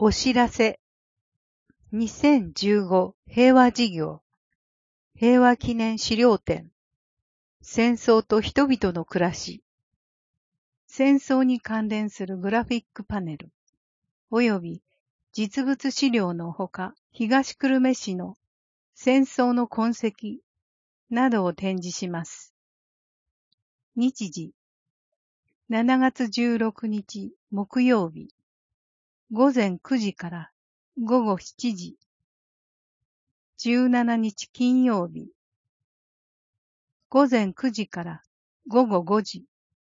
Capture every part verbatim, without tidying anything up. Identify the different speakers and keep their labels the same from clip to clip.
Speaker 1: お知らせ。にせんじゅうご平和事業平和記念資料展戦争と人々の暮らし戦争に関連するグラフィックパネルおよび実物資料のほか東久留米市の戦争の痕跡などを展示します。日時しちがつじゅうろくにち木曜日ごぜんくじからごごしちじじゅうしちにち金曜日ごぜんくじからごごごじ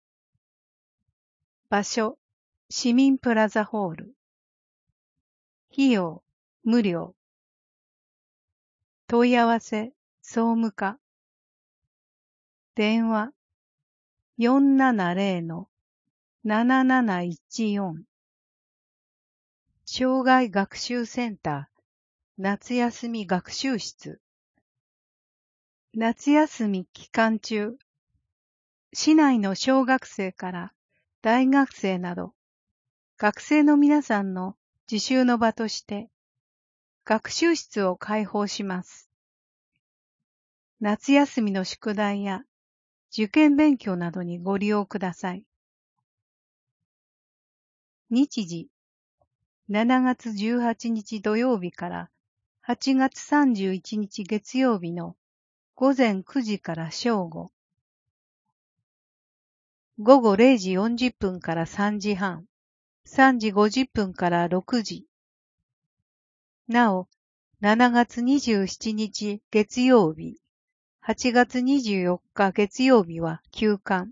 Speaker 1: 場所市民プラザホール費用無料問い合わせ総務課電話 よんななゼロ なななないちよん 障害学習センター夏休み学習室夏休み期間中市内の小学生から大学生など学生の皆さんの自習の場として学習室を開放します。夏休みの宿題や受験勉強などにご利用ください。日時しちがつじゅうはちにち土曜日からはちがつさんじゅういちにち月曜日のごぜんくじから正午、ごごれいじよんじゅっぷんからさんじはん、さんじごじゅっぷんからろくじ。なお、しちがつにじゅうしちにち月曜日、はちがつにじゅうよっか月曜日は休館。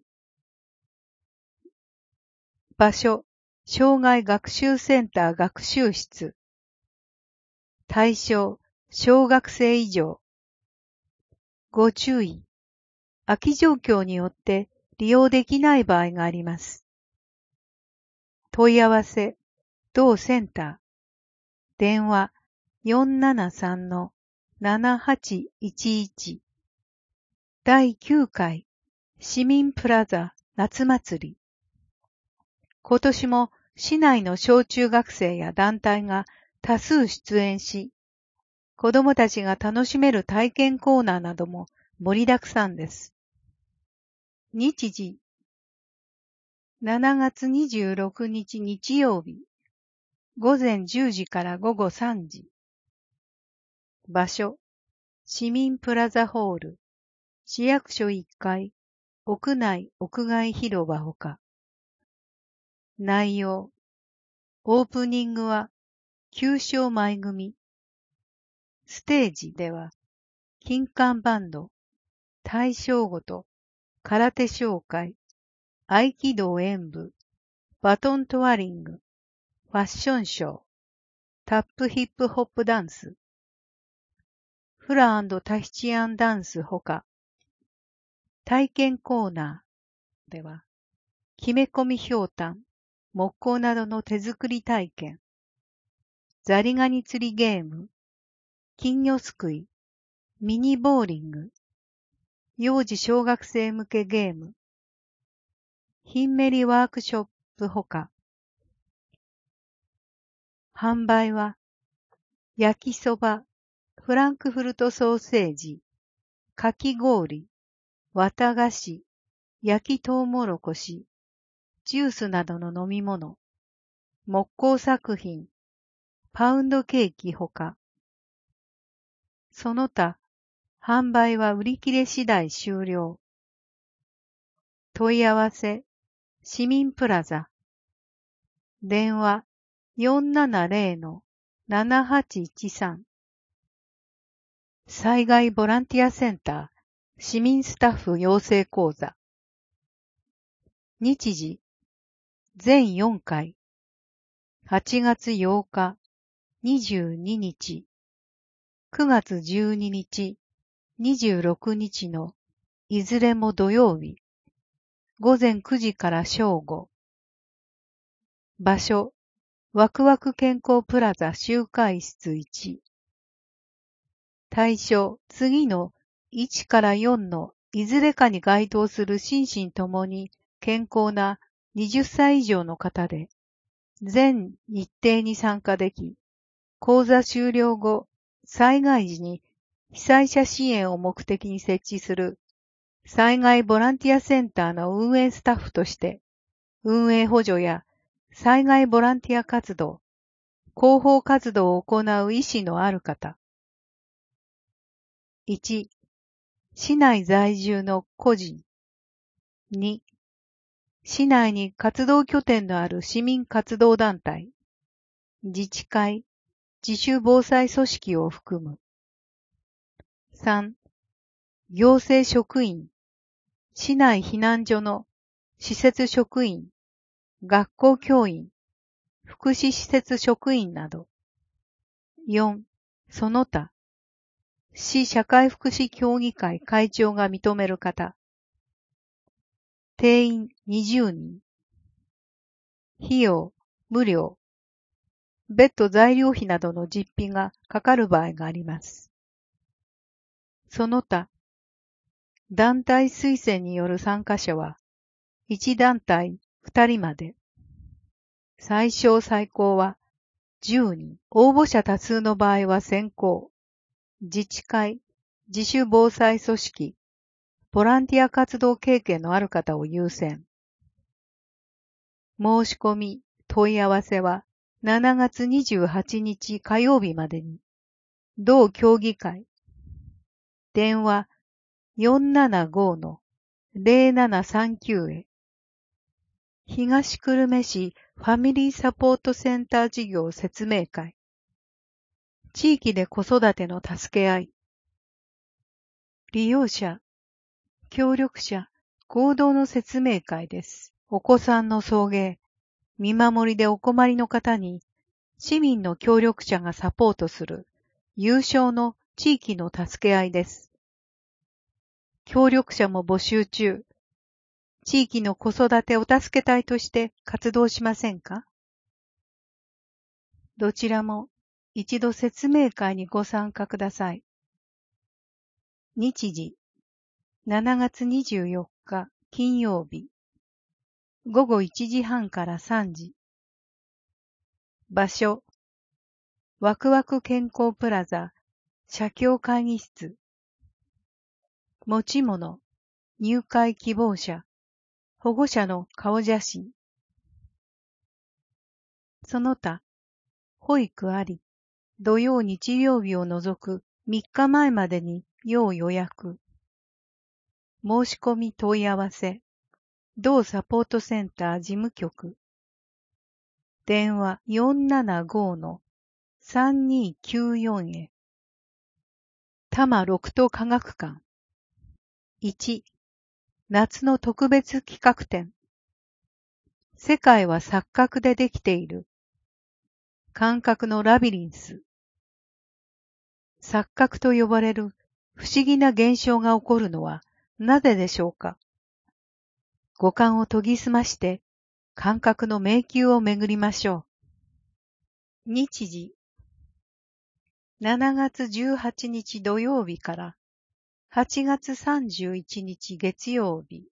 Speaker 1: 場所、障害学習センター学習室。対象、小学生以上。ご注意。空き状況によって利用できない場合があります。問い合わせ、同センター。電話 よんななさんのななはちいちいち だいきゅうかい市民プラザ夏祭り。今年も市内の小中学生や団体が多数出演し、子どもたちが楽しめる体験コーナーなども盛りだくさんです。日時しちがつにじゅうろくにち日曜日ごぜんじゅうじからごごさんじ。場所市民プラザホール市役所いっかい屋内屋外広場ほか。内容オープニングは旧正前組。ステージでは金管バンド、大正ごと空手紹介、合気道演舞、バトントワリング、ファッションショー、タップヒップホップダンス、フラ&タヒチアンダンスほか。体験コーナーでは、決め込みひょうたん、木工などの手作り体験、ザリガニ釣りゲーム、金魚すくい、ミニボーリング、幼児小学生向けゲーム、ヒンメリワークショップほか。販売は、焼きそば、フランクフルトソーセージ、かき氷、綿菓子、焼きとうもろこし、ジュースなどの飲み物、木工作品、パウンドケーキほか。その他、販売は売り切れ次第終了。問い合わせ、市民プラザ。電話 よんななゼロ ななはちいちさん。災害ボランティアセンター、市民スタッフ養成講座。日時、全よんかい。はちがつようか、にじゅうににち、くがつじゅうににち、にじゅうろくにちのいずれも土曜日、ごぜんくじから正午。場所、ワクワク健康プラザ集会室いち。対象、次のいちからよんのいずれかに該当する心身ともに健康なはたち以上の方で、 全日程に参加でき、講座終了後、災害時に被災者支援を目的に設置する災害ボランティアセンターの運営スタッフとして、運営補助や災害ボランティア活動、広報活動を行う意思のある方。いち、市内在住の個人。に、市内に活動拠点のある市民活動団体、自治会、自主防災組織を含む。さん、行政職員、市内避難所の施設職員、学校教員、福祉施設職員など。よん、その他、市社会福祉協議会会長が認める方。定員にじゅうにん。費用、無料。別途材料費などの実費がかかる場合があります。その他、団体推薦による参加者はいち団体ふたりまで。最小最高はじゅうにん。応募者多数の場合は先行。自治会、自主防災組織、ボランティア活動経験のある方を優先。申し込み、問い合わせはしちがつにじゅうはちにち火曜日までに。同協議会。電話 よんななご の ゼロななさんきゅう へ。東久留米市ファミリーサポートセンター事業説明会。地域で子育ての助け合い。利用者、協力者、合同の説明会です。お子さんの送迎、見守りでお困りの方に、市民の協力者がサポートする、有償の地域の助け合いです。協力者も募集中。地域の子育てお助け隊として活動しませんか？どちらも一度説明会にご参加ください。日時、しちがつにじゅうよっか金曜日。ごごいちじはんからさんじ。場所、ワクワク健康プラザ、社協会議室。持ち物、入会希望者、保護者の顔写真。その他、保育あり、土曜日曜日を除くみっかまえまでに要予約。申し込み問い合わせ、同サポートセンター事務局。電話 よんななご の さんにきゅうよん へ。多摩六都科学館。いち、夏の特別企画展。世界は錯覚でできている。感覚のラビリンス。錯覚と呼ばれる不思議な現象が起こるのはなぜでしょうか？五感を研ぎ澄まして感覚の迷宮を巡りましょう。日時、しちがつじゅうはちにち土曜日からはちがつさんじゅういちにち月曜日。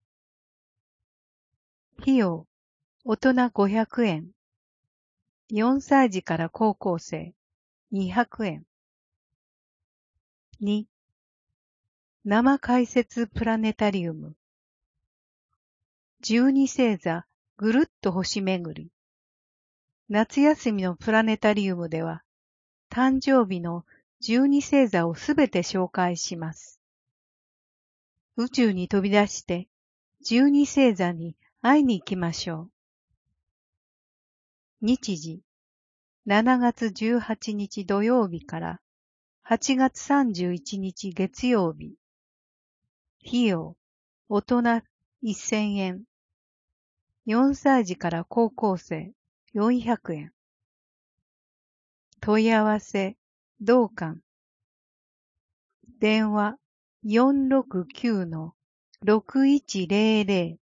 Speaker 1: 費用、大人ごひゃくえん。よんさい児から高校生にひゃくえん。に、生解説プラネタリウム。十二星座ぐるっと星巡り。夏休みのプラネタリウムでは、誕生日の十二星座をすべて紹介します。宇宙に飛び出して十二星座に会いに行きましょう。日時、しちがつじゅうはちにち土曜日からはちがつさんじゅういちにち月曜日。費用、大人せんえん。よんさい児から高校生よんひゃくえん。問い合わせ、同館。電話 よんろくきゅうのろくいちゼロゼロ